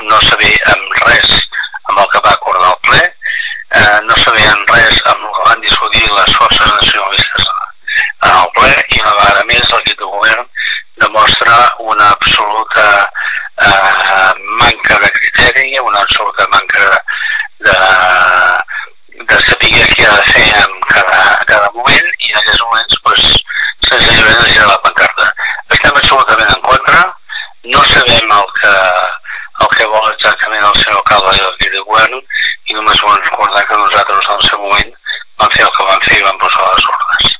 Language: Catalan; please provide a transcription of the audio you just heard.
no sabien res amb el que va acordar el ple, no sabien res amb el que van discutir les forces nacionalistes en el ple, i una vegada més l'equip de govern demostra una absoluta manca de criteri, una absoluta manca de saber què ha de fer en cada moment, i en aquests moments senzillament es gira la pancarta. Estem absolutament en contra, no sabem el que vol exactament el senyor alcalde i l'equip de govern, i només volem recordar que nosaltres en el seu moment vam fer el que vam fer i vam posar la sorda.